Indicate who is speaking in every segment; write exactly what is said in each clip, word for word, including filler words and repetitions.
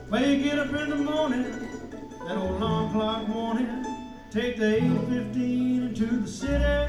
Speaker 1: Well, you get up in the morning, that old alarm clock warning, take the eight fifteen into the city.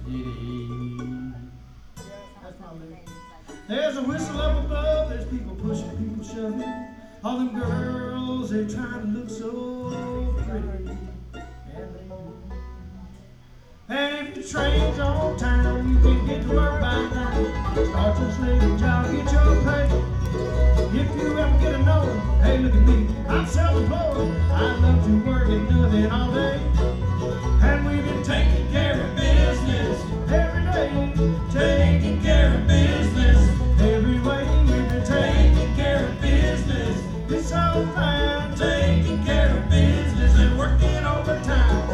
Speaker 1: That's my lyric. There's a whistle up above, there's people pushing, people shoving. All them girls, they trying to look so pretty. And they do. And if your train's on time, you can get to work by nine. Start your slaving job, get your pay. If you ever get a no, hey, look at me, I'm self-employed. I love to work and nothing all day. And we've been taking care of business every day. Taking care of business every way. We've been taking care of business. It's so fine. Taking care of business and working overtime.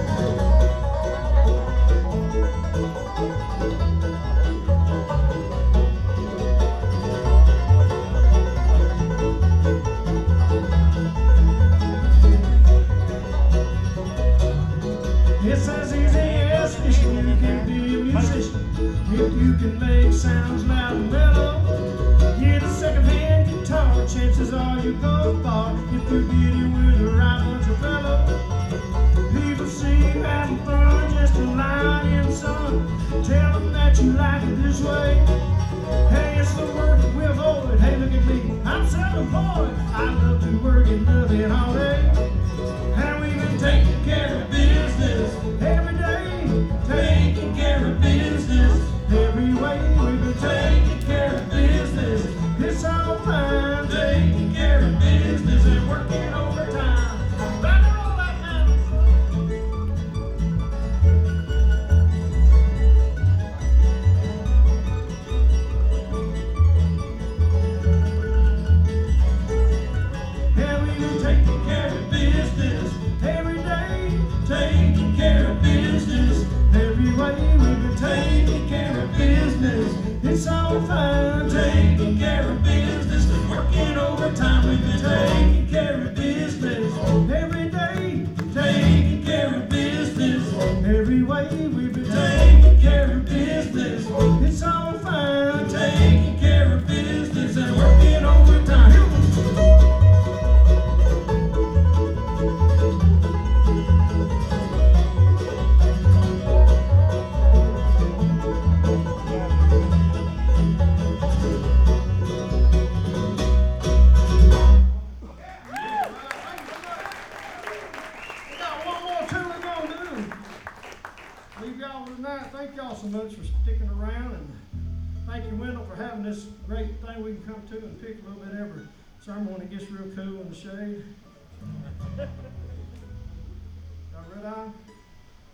Speaker 1: It's as easy as fishing. You can be a musician if you can make sounds loud and mellow. Get a second-hand guitar, chances are you go far if you get in with the right bunch of fellows. People see you having fun, just a line in the sun. Tell them that you like it this way. Hey, it's the work that we avoid. Hey, look at me, I'm self-employed. I love to work and nothing all day. And we've been taking care of business every day. Taking care of business every way. We've been taking care of business. It's all fine. Taking care of business and working overtime. Rock and roll right now. Yeah, we've been taking care of business every day. Taking care of business every way. We've been taking care of business. It's all fine. Taking care of business and working overtime. We've been taking care of business every day. Taking care of business every way. We've been taking care of business. It's all fine. Taking care of business and working overtime. Leave y'all tonight. Thank y'all so much for sticking around, and thank you, Wendell, for having this great thing we can come to and pick a little bit every sermon when it gets real cool in the shade. Y'all red eye?